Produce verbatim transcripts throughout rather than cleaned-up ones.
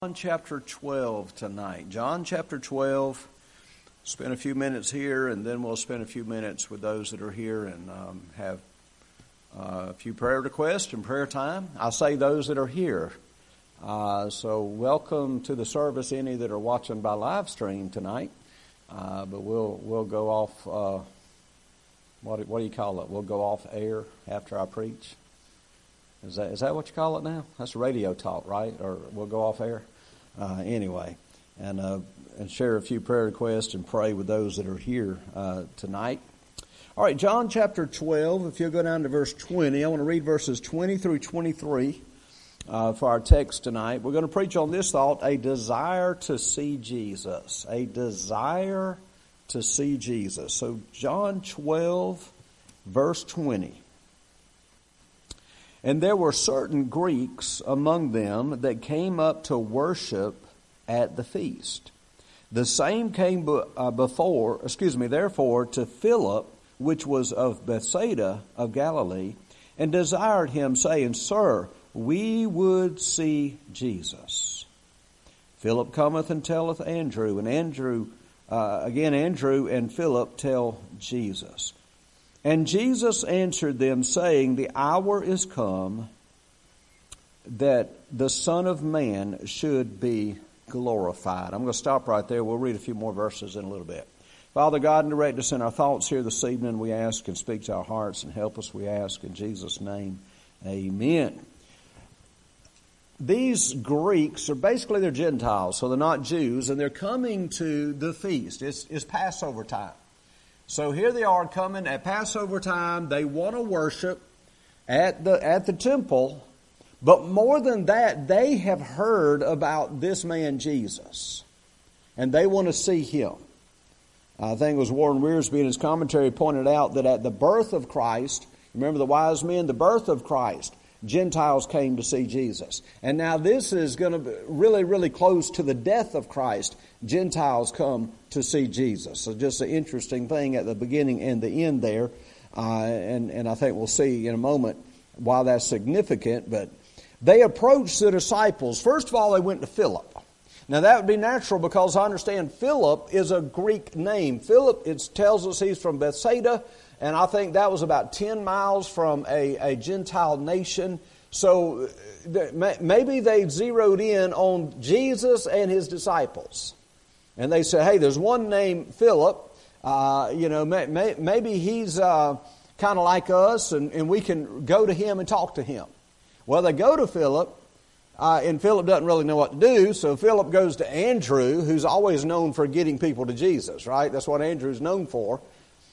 John chapter twelve tonight. John chapter twelve. Spend a few minutes here, and then we'll spend a few minutes with those that are here and um, have uh, a few prayer requests and prayer time. I say those that are here. Uh, so welcome to the service, any that are watching by live stream tonight. Uh, but we'll we'll go off. Uh, what what do you call it? We'll go off air after I preach. Is that is that what you call it now? That's radio talk, right? Or we'll go off air. Uh, anyway, and uh, and share a few prayer requests and pray with those that are here uh, tonight. All right, John chapter twelve. If you'll go down to verse twenty, I want to read verses twenty through twenty-three uh, for our text tonight. We're going to preach on this thought: a desire to see Jesus. A desire to see Jesus. So John twelve, verse twenty. And there were certain Greeks among them that came up to worship at the feast. The same came before, excuse me, therefore to Philip, which was of Bethsaida of Galilee, and desired him, saying, Sir, we would see Jesus. Philip cometh and telleth Andrew, and Andrew, uh, again Andrew and Philip tell Jesus. And Jesus answered them, saying, The hour is come that the Son of Man should be glorified. I'm going to stop right there. We'll read a few more verses in a little bit. Father God, direct us in our thoughts here this evening, we ask, and speak to our hearts and help us, we ask, in Jesus' name. Amen. These Greeks are basically, they're Gentiles, so they're not Jews, and they're coming to the feast. It's, it's Passover time. So here they are coming at Passover time. They want to worship at the at the temple. But more than that, they have heard about this man Jesus. And they want to see him. I think it was Warren Wiersbe in his commentary pointed out that at the birth of Christ, remember the wise men, the birth of Christ, Gentiles came to see Jesus. And now this is going to be really, really close to the death of Christ. Gentiles come to see Jesus. So just an interesting thing at the beginning and the end there. Uh, and, and I think we'll see in a moment why that's significant. But they approached the disciples. First of all, they went to Philip. Now that would be natural because I understand Philip is a Greek name. Philip, it tells us he's from Bethsaida. And I think that was about ten miles from a, a Gentile nation. So maybe they zeroed in on Jesus and his disciples. And they said, hey, there's one named Philip. Uh, you know, may, may, maybe he's uh, kind of like us and, and we can go to him and talk to him. Well, they go to Philip. Uh, and Philip doesn't really know what to do. So Philip goes to Andrew, who's always known for getting people to Jesus, right? That's what Andrew's known for.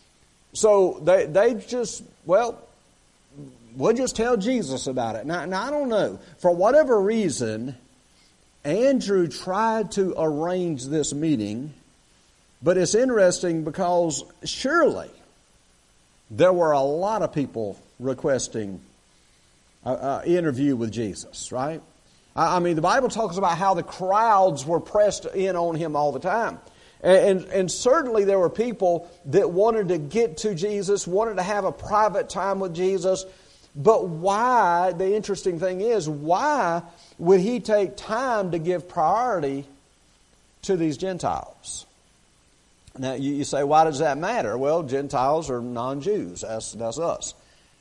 So they they just, well, we'll just tell Jesus about it. Now, now, I don't know. For whatever reason, Andrew tried to arrange this meeting, but it's interesting because surely there were a lot of people requesting an interview with Jesus, right? I, I mean, the Bible talks about how the crowds were pressed in on him all the time. And, and certainly there were people that wanted to get to Jesus, wanted to have a private time with Jesus. But why, the interesting thing is, why would he take time to give priority to these Gentiles? Now you, you say, why does that matter? Well, Gentiles are non-Jews. That's, that's us.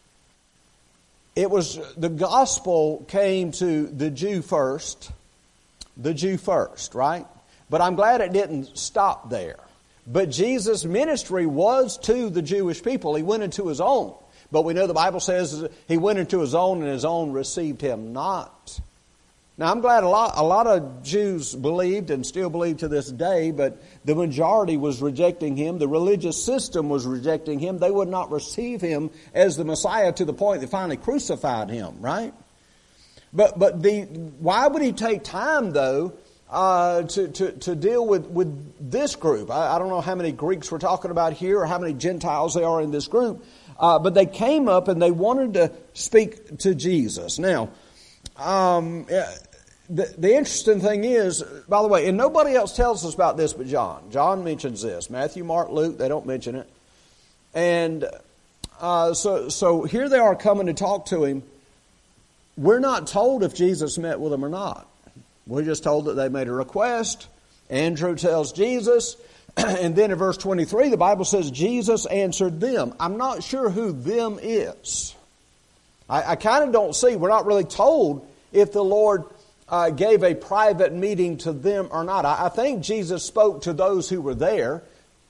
It was, the gospel came to the Jew first. The Jew first, right? But I'm glad it didn't stop there. But Jesus' ministry was to the Jewish people. He went into his own. But we know the Bible says he went into his own and his own received him not. Now I'm glad a lot, a lot of Jews believed and still believe to this day, but the majority was rejecting him. The religious system was rejecting him. They would not receive him as the Messiah to the point they finally crucified him, right? But, but the, why would he take time though Uh, to, to, to deal with, with this group? I, I don't know how many Greeks we're talking about here or how many Gentiles there are in this group. Uh, but they came up and they wanted to speak to Jesus. Now, um, the, the interesting thing is, by the way, and nobody else tells us about this but John. John mentions this. Matthew, Mark, Luke, they don't mention it. And uh, so, so here they are coming to talk to him. We're not told if Jesus met with them or not. We're just told that they made a request. Andrew tells Jesus. And then in verse twenty-three, the Bible says, Jesus answered them. I'm not sure who them is. I, I kind of don't see. We're not really told if the Lord uh, gave a private meeting to them or not. I, I think Jesus spoke to those who were there.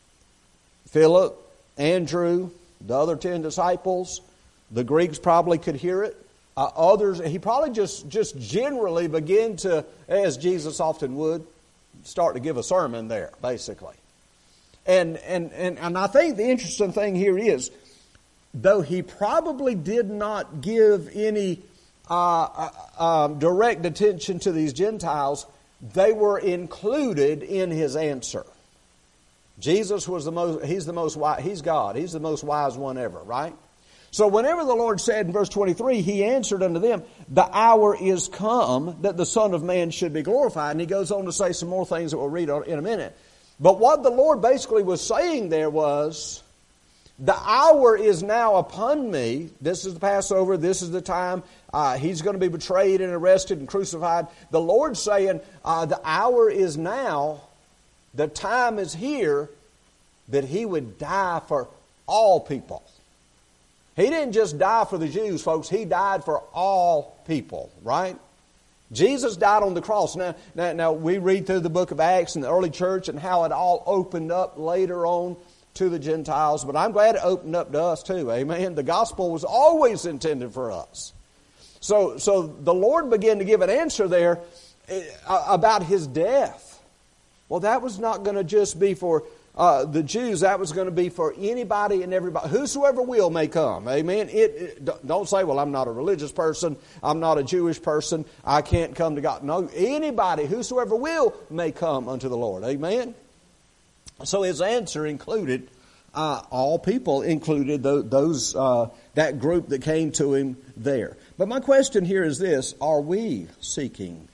Philip, Andrew, the other ten disciples. The Greeks probably could hear it. Uh, others, he probably just, just generally began to, as Jesus often would, start to give a sermon there, basically. And, and, and, and I think the interesting thing here is, though he probably did not give any uh, uh, um, direct attention to these Gentiles, they were included in his answer. Jesus was the most, he's the most wise, he's God, he's the most wise one ever, right? So whenever the Lord said in verse twenty-three, he answered unto them, the hour is come that the Son of Man should be glorified. And he goes on to say some more things that we'll read in a minute. But what the Lord basically was saying there was, the hour is now upon me. This is the Passover. This is the time uh, he's going to be betrayed and arrested and crucified. The Lord's saying, uh, the hour is now. The time is here that he would die for all people. He didn't just die for the Jews, folks. He died for all people, right? Jesus died on the cross. Now, now, now, we read through the book of Acts and the early church and how it all opened up later on to the Gentiles. But I'm glad it opened up to us too, amen? The gospel was always intended for us. So, so the Lord began to give an answer there about his death. Well, that was not going to just be for uh, the Jews. That was going to be for anybody and everybody. Whosoever will may come. Amen. It, it, don't say, well, I'm not a religious person. I'm not a Jewish person. I can't come to God. No, anybody, whosoever will, may come unto the Lord. Amen. So his answer included uh, all people, included those, those uh, that group that came to him there. But my question here is this: are we seeking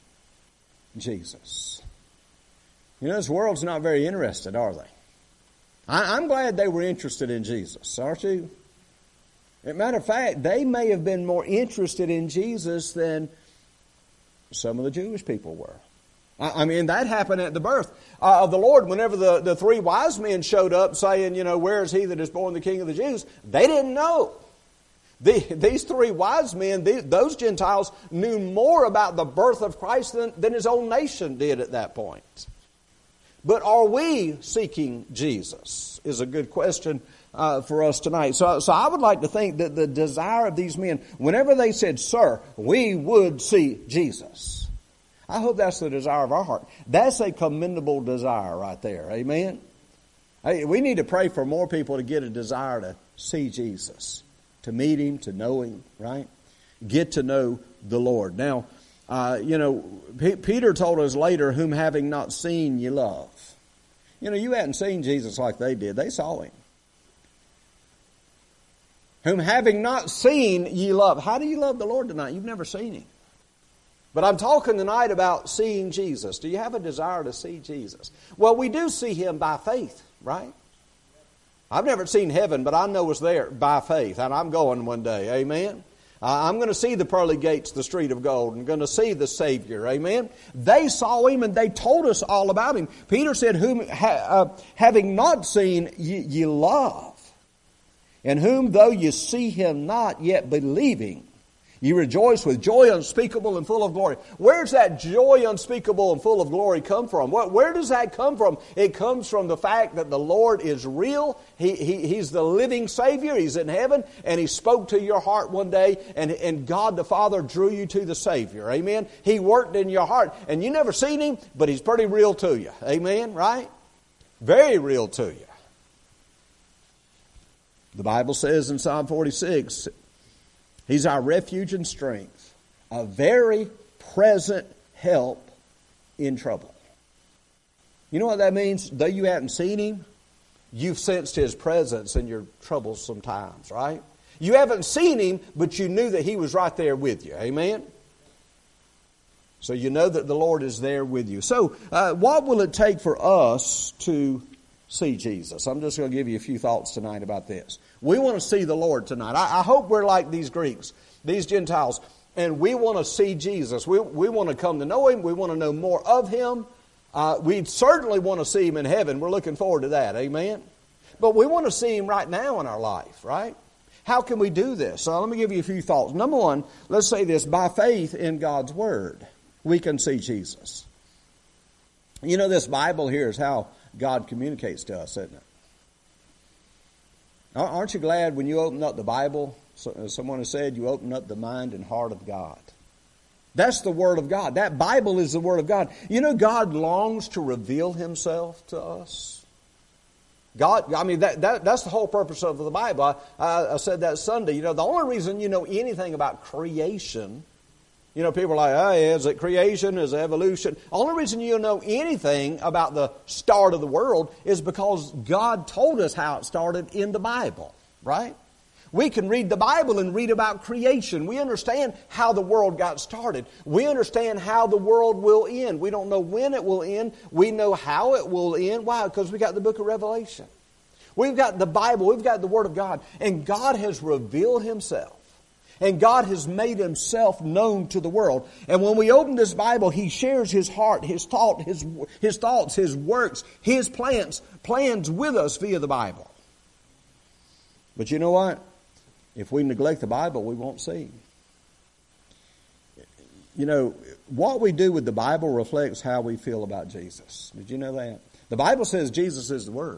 Jesus? You know, this world's not very interested, are they? I, I'm glad they were interested in Jesus, aren't you? As a matter of fact, they may have been more interested in Jesus than some of the Jewish people were. I, I mean, that happened at the birth uh, of the Lord. Whenever the, the three wise men showed up saying, you know, where is he that is born the King of the Jews? They didn't know. The, these three wise men, the, those Gentiles, knew more about the birth of Christ than, than his own nation did at that point. But are we seeking Jesus is a good question uh, for us tonight. So, so I would like to think that the desire of these men, whenever they said, sir, we would see Jesus. I hope that's the desire of our heart. That's a commendable desire right there. Amen? Hey, we need to pray for more people to get a desire to see Jesus, to meet him, to know him, right? Get to know the Lord. Now, Uh, you know, P- Peter told us later, whom having not seen ye love. You know, you hadn't seen Jesus like they did. They saw him. Whom having not seen ye love. How do you love the Lord tonight? You've never seen him. But I'm talking tonight about seeing Jesus. Do you have a desire to see Jesus? Well, we do see him by faith, right? I've never seen heaven, but I know it's there by faith. And I'm going one day. Amen? Uh, I'm going to see the pearly gates, the street of gold. I'm going to see the Savior. Amen. They saw him and they told us all about him. Peter said, "Whom ha, uh, having not seen ye, ye love, and whom though ye see him not, yet believing, ye rejoice with joy unspeakable and full of glory." Where's that joy unspeakable and full of glory come from? Where does that come from? It comes from the fact that the Lord is real. He, he, he's the living Savior. He's in heaven. And He spoke to your heart one day. And, and God the Father drew you to the Savior. Amen. He worked in your heart. And you never seen Him, but He's pretty real to you. Amen. Right? Very real to you. The Bible says in Psalm forty-six, He's our refuge and strength, a very present help in trouble. You know what that means? Though you haven't seen Him, you've sensed His presence in your troubles sometimes, right? You haven't seen Him, but you knew that He was right there with you. Amen? So you know that the Lord is there with you. So uh, what will it take for us to see Jesus? I'm just going to give you a few thoughts tonight about this. We want to see the Lord tonight. I, I hope we're like these Greeks, these Gentiles. and we want to see Jesus. We, we want to come to know Him. We want to know more of Him. Uh, we certainly want to see Him in heaven. We're looking forward to that. Amen? But we want to see Him right now in our life, right? How can we do this? So let me give you a few thoughts. Number one, let's say this. By faith in God's Word, we can see Jesus. You know, this Bible here is how God communicates to us, isn't it? Aren't you glad when you open up the Bible, someone has said, you open up the mind and heart of God? That's the Word of God. That Bible is the Word of God. You know, God longs to reveal Himself to us. God, I mean, that, that that's the whole purpose of the Bible. I, I, I said that Sunday. You know, the only reason you know anything about creation, you know, people are like, oh, is it creation? Is it evolution? The only reason you know anything about the start of the world is because God told us how it started in the Bible, right? We can read the Bible and read about creation. We understand how the world got started. We understand how the world will end. We don't know when it will end. We know how it will end. Why? Because we got the book of Revelation. We've got the Bible. We've got the Word of God. And God has revealed Himself. And God has made Himself known to the world. And when we open this Bible, He shares His heart, His thought, His, His thoughts, His works, His plans, plans with us via the Bible. But you know what? If we neglect the Bible, we won't see Him. You know, what we do with the Bible reflects how we feel about Jesus. Did you know that? The Bible says Jesus is the Word.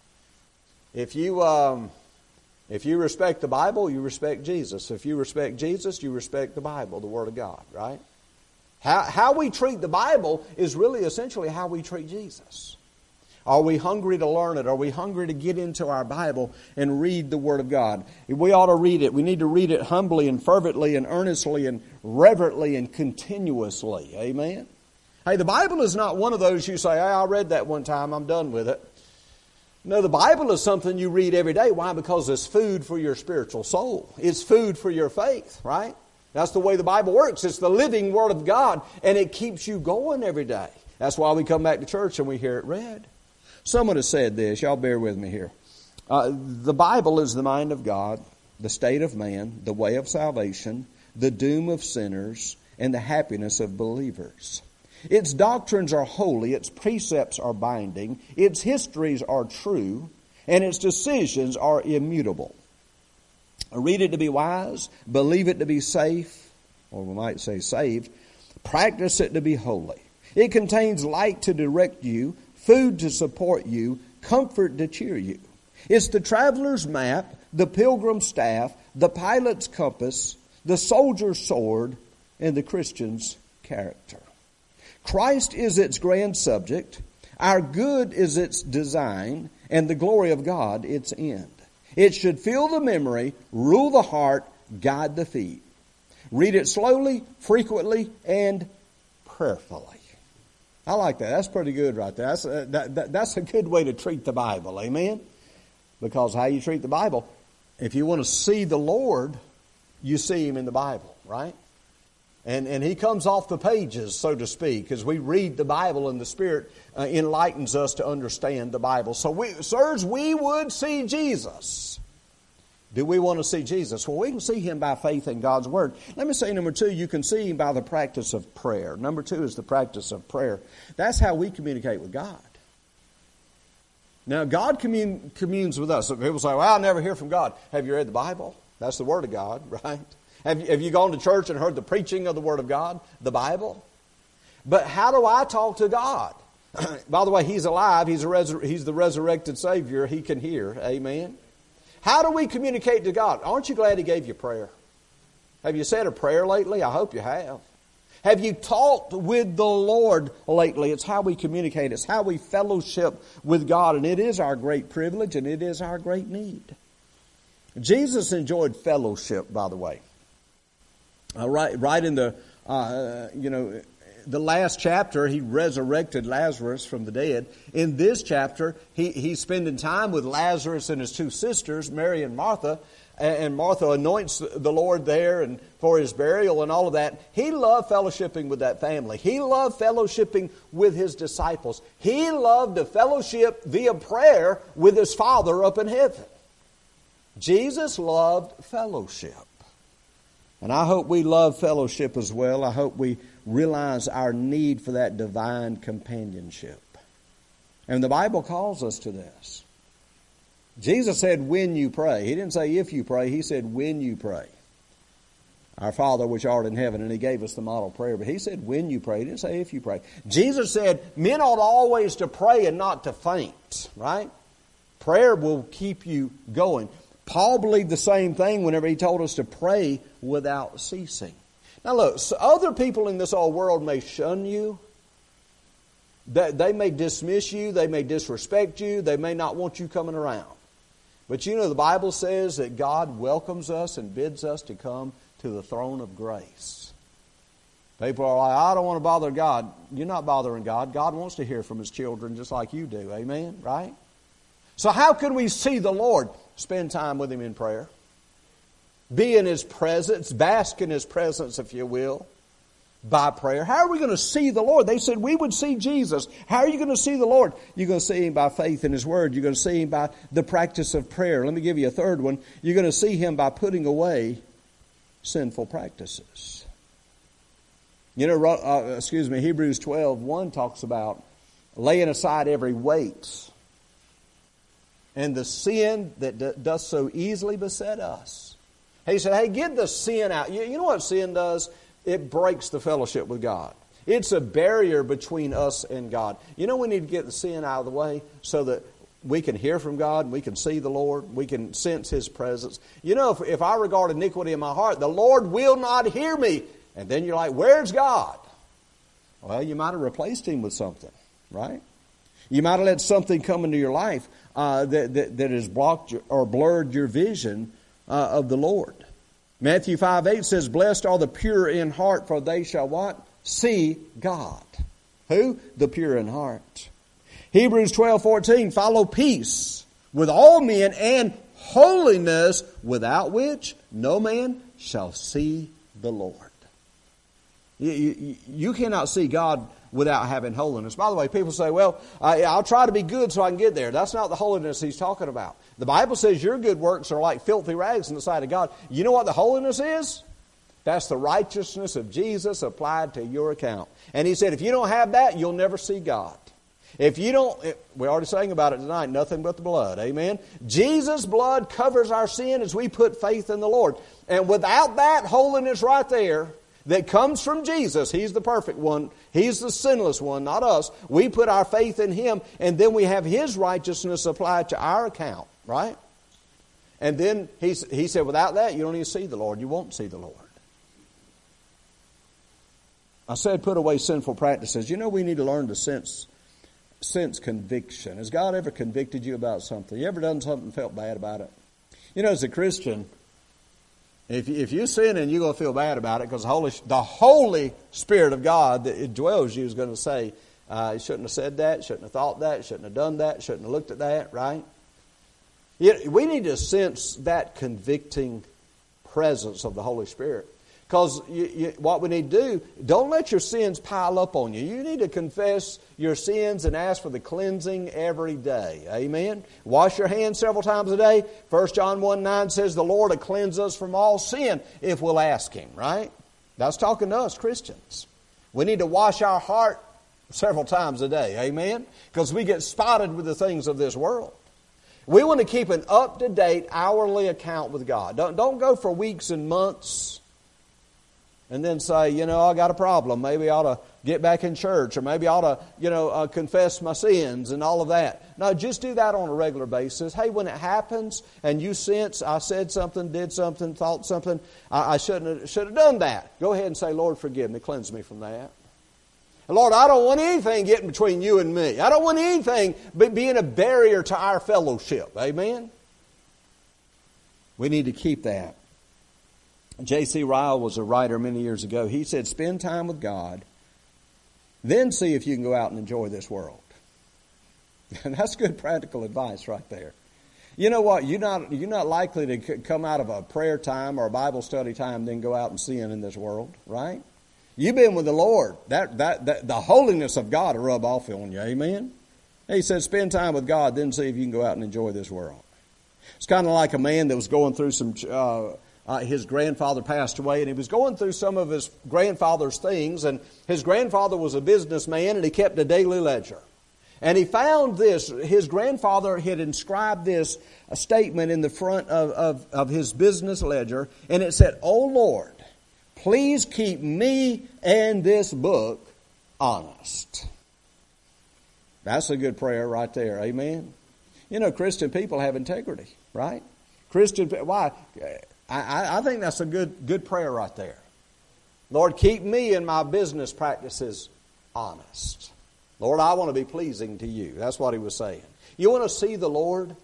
If you... Um, If you respect the Bible, you respect Jesus. If you respect Jesus, you respect the Bible, the Word of God, right? How, how we treat the Bible is really essentially how we treat Jesus. Are we hungry to learn it? Are we hungry to get into our Bible and read the Word of God? We ought to read it. We need to read it humbly and fervently and earnestly and reverently and continuously. Amen? Hey, the Bible is not one of those you say, hey, I read that one time, I'm done with it. No, the Bible is something you read every day. Why? Because it's food for your spiritual soul. It's food for your faith, right? That's the way the Bible works. It's the living Word of God, and it keeps you going every day. That's why we come back to church and we hear it read. Someone has said this. Y'all bear with me here. Uh, the Bible is the mind of God, the state of man, the way of salvation, the doom of sinners, and the happiness of believers. Its doctrines are holy, its precepts are binding, its histories are true, and its decisions are immutable. Read it to be wise, believe it to be safe, or we might say saved, practice it to be holy. It contains light to direct you, food to support you, comfort to cheer you. It's the traveler's map, the pilgrim's staff, the pilot's compass, the soldier's sword, and the Christian's character. Christ is its grand subject, our good is its design, and the glory of God its end. It should fill the memory, rule the heart, guide the feet. Read it slowly, frequently, and prayerfully. I like that. That's pretty good right there. That's a, that, that, that's a good way to treat the Bible. Amen? Because how you treat the Bible, if you want to see the Lord, you see Him in the Bible, right? And and He comes off the pages, so to speak, as we read the Bible and the Spirit uh, enlightens us to understand the Bible. So, we, sirs, we would see Jesus. Do we want to see Jesus? Well, we can see Him by faith in God's Word. Let me say, number two, you can see Him by the practice of prayer. Number two is the practice of prayer. That's how we communicate with God. Now, God commun- communes with us. So people say, well, I'll never hear from God. Have you read the Bible? That's the Word of God, right? Have you, have you gone to church and heard the preaching of the Word of God, the Bible? But how do I talk to God? By the way, He's alive. He's, a resur- he's the resurrected Savior. He can hear. Amen. How do we communicate to God? Aren't you glad He gave you prayer? Have you said a prayer lately? I hope you have. Have you talked with the Lord lately? It's how we communicate. It's how we fellowship with God. And it is our great privilege and it is our great need. Jesus enjoyed fellowship, by the way. Uh, right, right in the, uh, you know, the last chapter, He resurrected Lazarus from the dead. In this chapter, he, he's spending time with Lazarus and his two sisters, Mary and Martha. And Martha anoints the Lord there and for His burial and all of that. He loved fellowshipping with that family. He loved fellowshipping with His disciples. He loved to fellowship via prayer with His Father up in heaven. Jesus loved fellowship. And I hope we love fellowship as well. I hope we realize our need for that divine companionship. And the Bible calls us to this. Jesus said, when you pray. He didn't say if you pray. He said, when you pray. Our Father which art in heaven, and He gave us the model prayer. But He said, when you pray. He didn't say if you pray. Jesus said, men ought always to pray and not to faint. Right? Prayer will keep you going. Paul believed the same thing whenever he told us to pray without ceasing. Now look, so other people in this old world may shun you. They, they may dismiss you. They may disrespect you. They may not want you coming around. But you know, the Bible says that God welcomes us and bids us to come to the throne of grace. People are like, I don't want to bother God. You're not bothering God. God wants to hear from His children just like you do. Amen? Right? So how can we see the Lord? Spend time with Him in prayer. Be in His presence. Bask in His presence, if you will, by prayer. How are we going to see the Lord? They said we would see Jesus. How are you going to see the Lord? You're going to see Him by faith in His Word. You're going to see Him by the practice of prayer. Let me give you a third one. You're going to see Him by putting away sinful practices. You know, uh, excuse me, Hebrews twelve one talks about laying aside every weight and the sin that d- does so easily beset us. He said, hey, get the sin out. You, you know what sin does? It breaks the fellowship with God. It's a barrier between us and God. You know we need to get the sin out of the way so that we can hear from God, we can see the Lord, we can sense His presence. You know, if, if I regard iniquity in my heart, the Lord will not hear me. And then you're like, where's God? Well, you might have replaced Him with something, right? You might have let something come into your life uh, that, that, that has blocked your, or blurred your vision uh, of the Lord. Matthew five eight says, blessed are the pure in heart, for they shall what? See God. Who? The pure in heart. Hebrews twelve fourteen, follow peace with all men and holiness, without which no man shall see the Lord. You, you, you cannot see God without having holiness. By the way, people say, well, I, I'll try to be good so I can get there. That's not the holiness He's talking about. The Bible says your good works are like filthy rags in the sight of God. You know what the holiness is? That's the righteousness of Jesus applied to your account. And He said, if you don't have that, you'll never see God. If you don't, we already sang about it tonight, nothing but the blood. Amen? Jesus' blood covers our sin as we put faith in the Lord. And without that holiness right there, that comes from Jesus. He's the perfect one. He's the sinless one, not us. We put our faith in Him, and then we have His righteousness applied to our account, right? And then he, he said, without that, you don't even see the Lord. You won't see the Lord. I said put away sinful practices. You know we need to learn to sense, sense conviction. Has God ever convicted you about something? You ever done something and felt bad about it? You know, as a Christian, If if you sin and you're going to feel bad about it, because the Holy the Holy Spirit of God that dwells you is going to say, uh, you shouldn't have said that, shouldn't have thought that, shouldn't have done that, shouldn't have looked at that, right? You, we need to sense that convicting presence of the Holy Spirit. Because you, you, what we need to do, don't let your sins pile up on you. You need to confess your sins and ask for the cleansing every day. Amen? Wash your hands several times a day. First John one nine says the Lord will cleanse us from all sin if we'll ask Him, right? That's talking to us Christians. We need to wash our heart several times a day. Amen? Because we get spotted with the things of this world. We want to keep an up-to-date hourly account with God. Don't, don't go for weeks and months and then say, you know, I got a problem. Maybe I ought to get back in church, or maybe I ought to, you know, uh, confess my sins and all of that. No, just do that on a regular basis. Hey, when it happens and you sense I said something, did something, thought something, I, I shouldn't have, should have done that. Go ahead and say, Lord, forgive me, cleanse me from that. And Lord, I don't want anything getting between you and me. I don't want anything being a barrier to our fellowship. Amen? We need to keep that. J C Ryle was a writer many years ago. He said, spend time with God, then see if you can go out and enjoy this world. And that's good practical advice right there. You know what? You're not, you're not likely to come out of a prayer time or a Bible study time then go out and sin in this world, right? You've been with the Lord. That, that, that the holiness of God will rub off on you. Amen? He said, spend time with God, then see if you can go out and enjoy this world. It's kind of like a man that was going through some uh, uh, his grandfather passed away, and he was going through some of his grandfather's things, and his grandfather was a businessman, and he kept a daily ledger. And he found this. His grandfather had inscribed this a statement in the front of, of, of his business ledger, and it said, "Oh Lord, please keep me and this book honest." That's a good prayer right there. Amen. You know, Christian people have integrity, right? Christian, why? I, I think that's a good, good prayer right there. Lord, keep me and my business practices honest. Lord, I want to be pleasing to you. That's what he was saying. You want to see the Lord?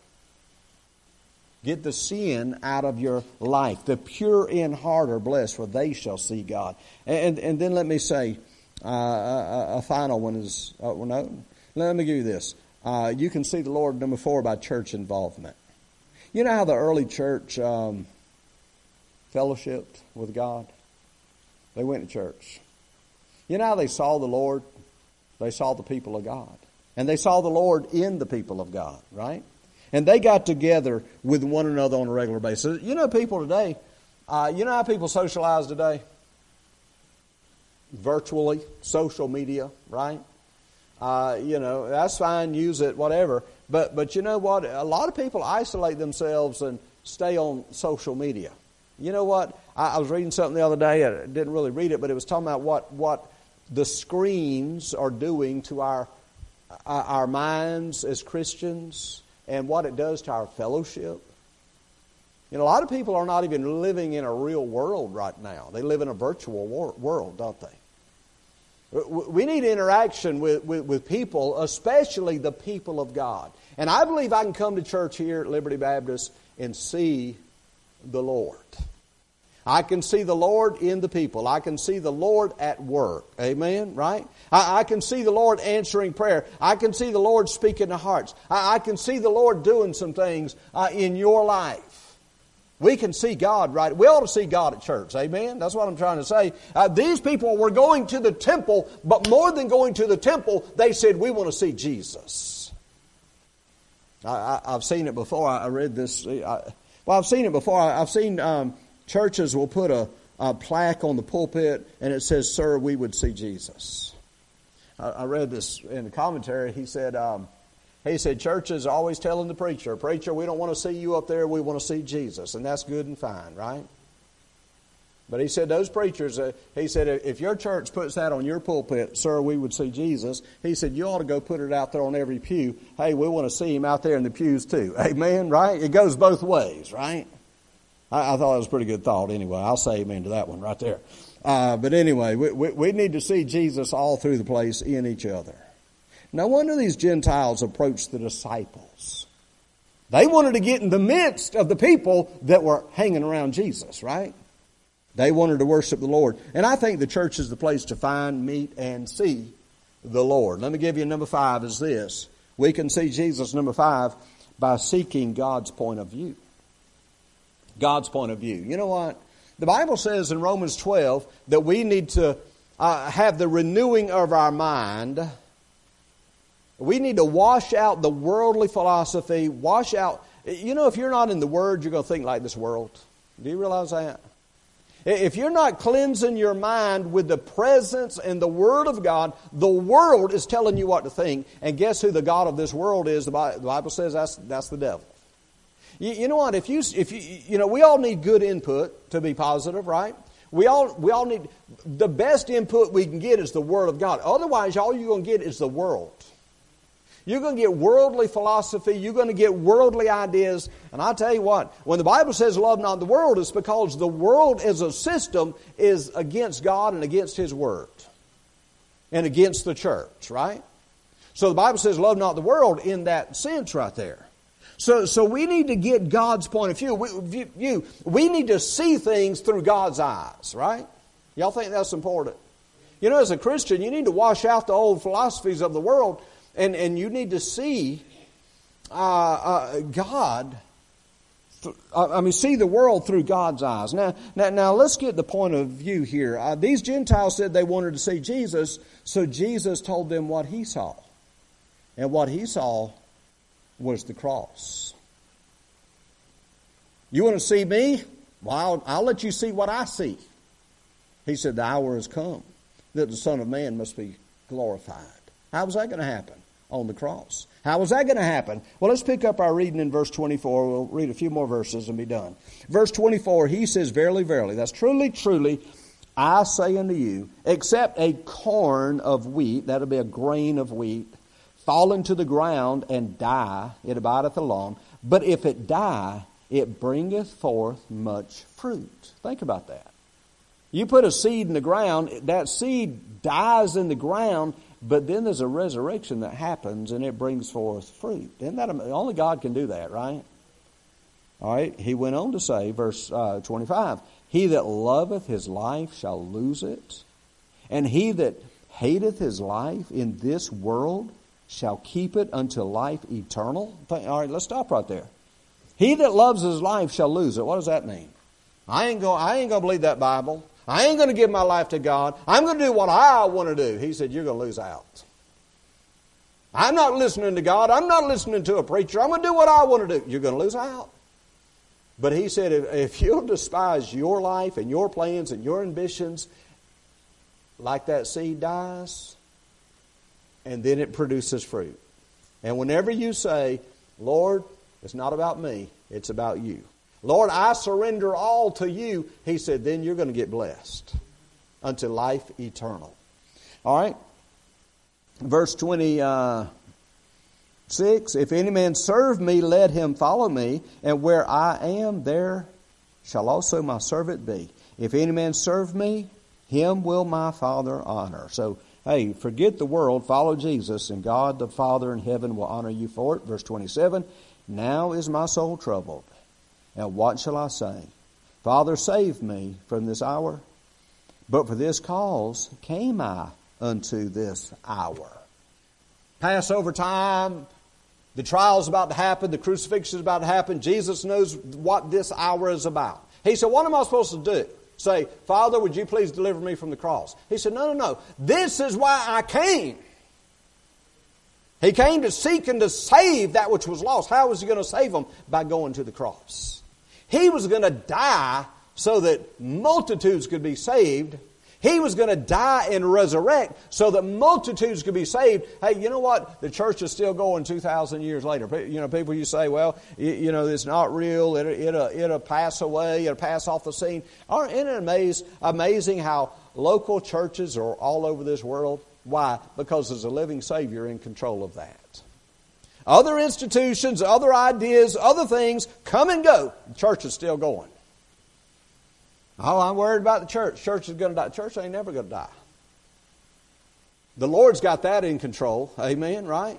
Get the sin out of your life. The pure in heart are blessed, for they shall see God. And, and then let me say, uh, a, a final one is, uh, well, no, let me give you this. Uh, you can see the Lord, number four, by church involvement. You know how the early church um, fellowshiped with God? They went to church. You know how they saw the Lord? They saw the people of God. And they saw the Lord in the people of God, right? And they got together with one another on a regular basis. You know people today, uh, you know how people socialize today? Virtually, social media, right? Uh, you know, that's fine, use it, whatever. But but you know what? A lot of people isolate themselves and stay on social media. You know what? I, I was reading something the other day. I didn't really read it, but it was talking about what, what the screens are doing to our our minds as Christians and what it does to our fellowship. You know, a lot of people are not even living in a real world right now. They live in a virtual wor- world, don't they? We need interaction with, with, with people, especially the people of God. And I believe I can come to church here at Liberty Baptist and see the Lord. I can see the Lord in the people. I can see the Lord at work. Amen? Right? I, I can see the Lord answering prayer. I can see the Lord speaking to hearts. I, I can see the Lord doing some things uh, in your life. We can see God, right? We ought to see God at church. Amen? That's what I'm trying to say. Uh, these people were going to the temple, but more than going to the temple, they said, we want to see Jesus. I, I, I've seen it before. I read this. I, well, I've seen it before. I, I've seen um, churches will put a, a plaque on the pulpit, and it says, "Sir, we would see Jesus." I, I read this in the commentary. He said... Um, He said, churches are always telling the preacher, preacher, we don't want to see you up there, we want to see Jesus. And that's good and fine, right? But he said, those preachers, uh, he said, if your church puts that on your pulpit, sir, we would see Jesus. He said, you ought to go put it out there on every pew. Hey, we want to see him out there in the pews too. Amen, right? It goes both ways, right? I, I thought it was a pretty good thought anyway. I'll say amen to that one right there. Uh, but anyway, we, we, we need to see Jesus all through the place in each other. No wonder these Gentiles approached the disciples. They wanted to get in the midst of the people that were hanging around Jesus, right? They wanted to worship the Lord. And I think the church is the place to find, meet, and see the Lord. Let me give you number five is this. We can see Jesus, number five, by seeking God's point of view. God's point of view. You know what? The Bible says in Romans twelve that we need to uh, have the renewing of our mind. We need to wash out the worldly philosophy, wash out, you know, if you're not in the Word, you're going to think like this world. Do you realize that? If you're not cleansing your mind with the presence and the Word of God, the world is telling you what to think. And guess who the God of this world is? The Bible says that's, that's the devil. You, you know what? If you, if you, you know, we all need good input to be positive, right? We all, we all need, the best input we can get is the Word of God. Otherwise, all you're going to get is the world. You're going to get worldly philosophy. You're going to get worldly ideas. And I'll tell you what, when the Bible says love not the world, it's because the world as a system is against God and against His Word. And against the church, right? So the Bible says love not the world in that sense right there. So, so we need to get God's point of view. We, view. We need to see things through God's eyes, right? Y'all think that's important? You know, as a Christian, you need to wash out the old philosophies of the world. And and you need to see uh, uh, God, th- I mean, see the world through God's eyes. Now, now, now let's get the point of view here. Uh, these Gentiles said they wanted to see Jesus, so Jesus told them what He saw. And what He saw was the cross. You want to see me? Well, I'll, I'll let you see what I see. He said, the hour has come that the Son of Man must be glorified. How was that going to happen? On the cross. How was that going to happen? Well, let's pick up our reading in verse twenty-four. We'll read a few more verses and be done. Verse twenty-four, he says, verily, verily, that's truly, truly, I say unto you, except a corn of wheat, that'll be a grain of wheat, fall into the ground and die, it abideth alone. But if it die, it bringeth forth much fruit. Think about that. You put a seed in the ground, that seed dies in the ground, but then there's a resurrection that happens and it brings forth fruit. Isn't that amazing? Only God can do that, right? All right, he went on to say, verse uh, twenty-five, he that loveth his life shall lose it, and he that hateth his life in this world shall keep it unto life eternal. All right, let's stop right there. He that loves his life shall lose it. What does that mean? I ain't going I ain't going to believe that Bible. I ain't going to give my life to God. I'm going to do what I want to do. He said, you're going to lose out. I'm not listening to God. I'm not listening to a preacher. I'm going to do what I want to do. You're going to lose out. But he said, if, if you'll despise your life and your plans and your ambitions, like that seed dies, and then it produces fruit. And whenever you say, Lord, it's not about me, it's about you. Lord, I surrender all to you. He said, then you're going to get blessed unto life eternal. All right. Verse twenty-six, if any man serve me, let him follow me, and where I am, there shall also my servant be. If any man serve me, him will my Father honor. So, hey, forget the world, follow Jesus, and God the Father in heaven will honor you for it. Verse twenty-seven, now is my soul troubled. And what shall I say? Father, save me from this hour. But for this cause came I unto this hour. Passover time, the trial's about to happen, the crucifixion is about to happen. Jesus knows what this hour is about. He said, what am I supposed to do? Say, Father, would you please deliver me from the cross? He said, no, no, no. This is why I came. He came to seek and to save that which was lost. How was he going to save them? By going to the cross. He was going to die so that multitudes could be saved. He was going to die and resurrect so that multitudes could be saved. Hey, you know what? The church is still going two thousand years later. You know, people you say, well, you, you know, it's not real. It, it'll, it'll pass away. It'll pass off the scene. Aren't it amazing, amazing how local churches are all over this world? Why? Because there's a living Savior in control of that. Other institutions, other ideas, other things come and go. The church is still going. Oh, I'm worried about the church. Church is going to die. Church ain't never going to die. The Lord's got that in control. Amen, right?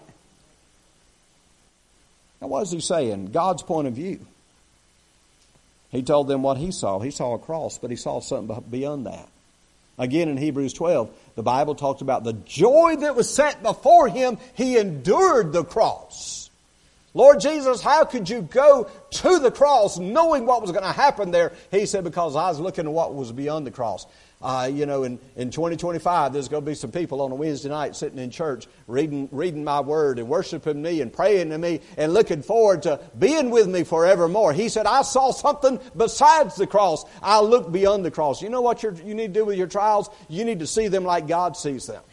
Now what is he saying? God's point of view. He told them what he saw. He saw a cross, but he saw something beyond that. Again, in Hebrews twelve, the Bible talks about the joy that was set before him. He endured the cross. Lord Jesus, how could you go to the cross knowing what was going to happen there? He said, because I was looking at what was beyond the cross. Uh, you know, in, in twenty twenty-five, there's going to be some people on a Wednesday night sitting in church reading reading my word and worshiping me and praying to me and looking forward to being with me forevermore. He said, I saw something besides the cross. I looked beyond the cross. You know what you're, you need to do with your trials? You need to see them like God sees them.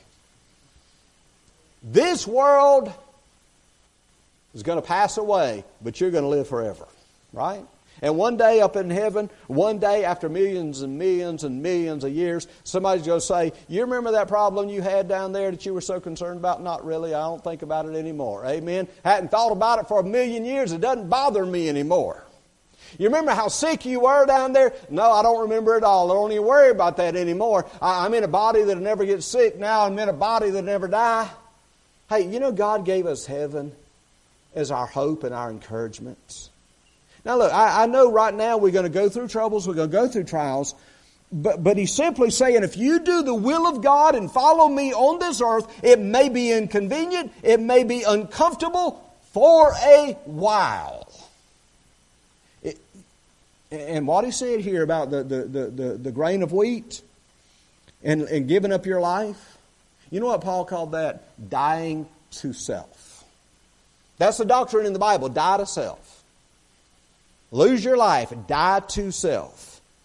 This world is going to pass away, but you're going to live forever, right? And one day up in heaven, one day after millions and millions and millions of years, somebody's going to say, you remember that problem you had down there that you were so concerned about? Not really. I don't think about it anymore. Amen. Hadn't thought about it for a million years. It doesn't bother me anymore. You remember how sick you were down there? No, I don't remember it all. I don't even worry about that anymore. I'm in a body that'll never get sick now. I'm in a body that'll never die. Hey, you know God gave us heaven as our hope and our encouragement. Now look, I, I know right now we're going to go through troubles, we're going to go through trials, but, but he's simply saying if you do the will of God and follow me on this earth, it may be inconvenient, it may be uncomfortable for a while. It, and what he said here about the, the, the, the, the grain of wheat and, and giving up your life, you know what Paul called that? Dying to self. That's the doctrine in the Bible, die to self. Lose your life. Die to self.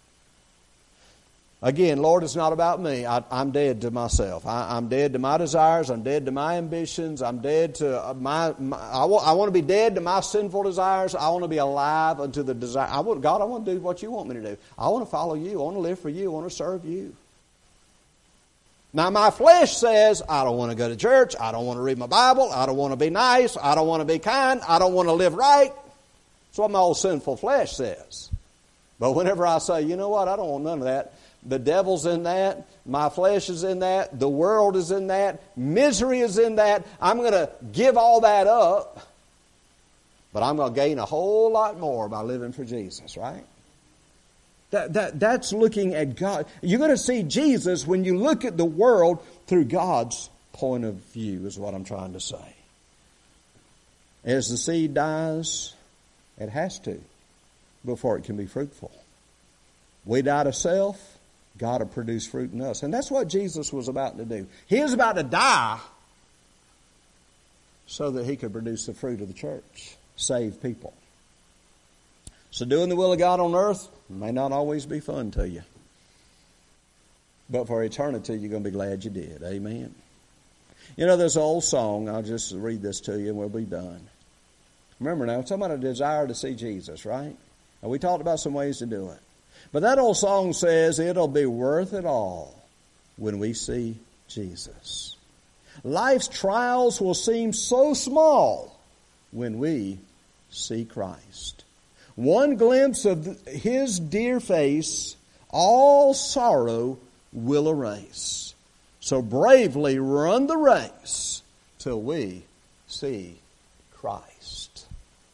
Again, Lord, it's not about me. I, I'm dead to myself. I, I'm dead to my desires. I'm dead to my ambitions. I'm dead to my, my I, want, I want to be dead to my sinful desires. I want to be alive unto the desire. I want, God, I want to do what you want me to do. I want to follow you. I want to live for you. I want to serve you. Now, my flesh says, I don't want to go to church. I don't want to read my Bible. I don't want to be nice. I don't want to be kind. I don't want to live right. That's what my old sinful flesh says. But whenever I say, you know what, I don't want none of that. The devil's in that. My flesh is in that. The world is in that. Misery is in that. I'm going to give all that up. But I'm going to gain a whole lot more by living for Jesus, right? That, that, that's looking at God. You're going to see Jesus when you look at the world through God's point of view, is what I'm trying to say. As the seed dies, it has to, before it can be fruitful. We die to self. God will produce fruit in us. And that's what Jesus was about to do. He was about to die so that he could produce the fruit of the church, save people. So doing the will of God on earth may not always be fun to you. But for eternity, you're going to be glad you did. Amen. You know, there's an old song. I'll just read this to you and we'll be done. Remember now, it's talking about a desire to see Jesus, right? And we talked about some ways to do it. But that old song says it'll be worth it all when we see Jesus. Life's trials will seem so small when we see Christ. One glimpse of his dear face, all sorrow will erase. So bravely run the race till we see Christ.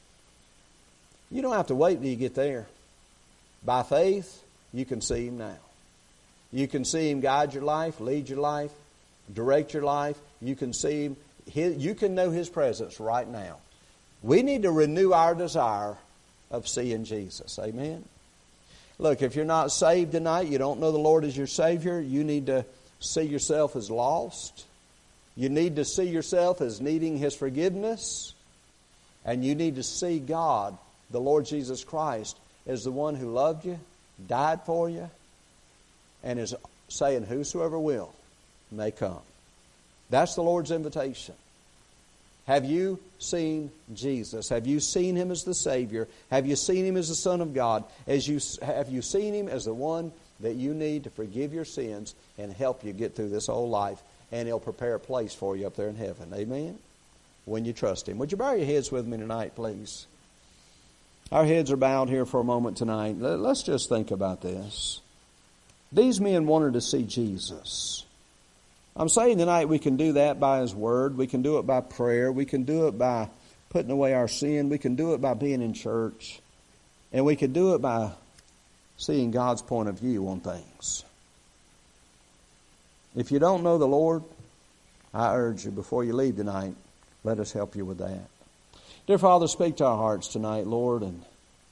You don't have to wait till you get there. By faith, you can see him now. You can see him guide your life, lead your life, direct your life. You can see him. You can know his presence right now. We need to renew our desire of seeing Jesus. Amen. Look, if you're not saved tonight, you don't know the Lord as your Savior, you need to see yourself as lost. You need to see yourself as needing his forgiveness. And you need to see God, the Lord Jesus Christ, as the one who loved you, died for you, and is saying, whosoever will may come. That's the Lord's invitation. Have you seen Jesus? Have you seen him as the Savior? Have you seen him as the Son of God? As you, have you seen him as the one that you need to forgive your sins and help you get through this old life? And he'll prepare a place for you up there in heaven. Amen? When you trust him. Would you bow your heads with me tonight, please? Our heads are bowed here for a moment tonight. Let's just think about this. These men wanted to see Jesus. I'm saying tonight we can do that by his word. We can do it by prayer. We can do it by putting away our sin. We can do it by being in church. And we can do it by seeing God's point of view on things. If you don't know the Lord, I urge you, before you leave tonight, let us help you with that. Dear Father, speak to our hearts tonight, Lord, and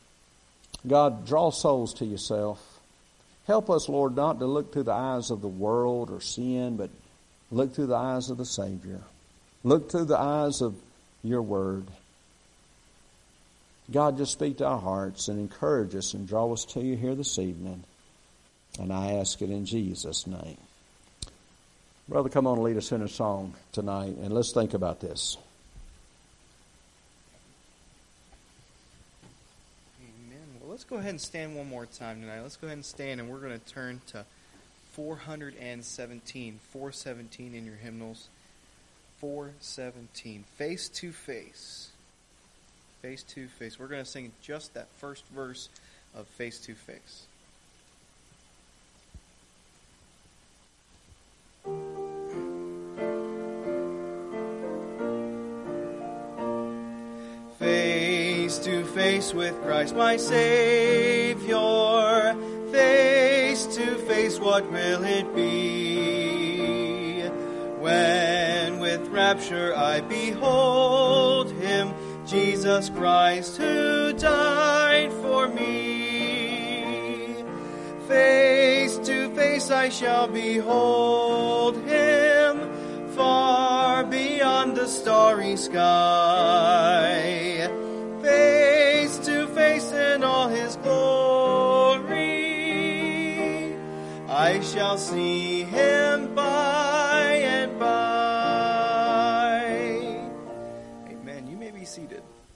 God, draw souls to yourself. Help us, Lord, not to look through the eyes of the world or sin, but look through the eyes of the Savior. Look through the eyes of your word. God, just speak to our hearts and encourage us and draw us to you here this evening. And I ask it in Jesus' name. Brother, come on and lead us in a song tonight, and let's think about this. Let's go ahead and stand one more time tonight. Let's go ahead and stand, and we're going to turn to four seventeen. four seventeen in your hymnals. four seventeen. Face to face. Face to face. We're going to sing just that first verse of Face to Face. Face to face with Christ my Savior, face to face what will it be, when with rapture I behold him, Jesus Christ who died for me. Face to face I shall behold him, far beyond the starry sky. Face to face in all shall see him by and by. Amen. You may be seated.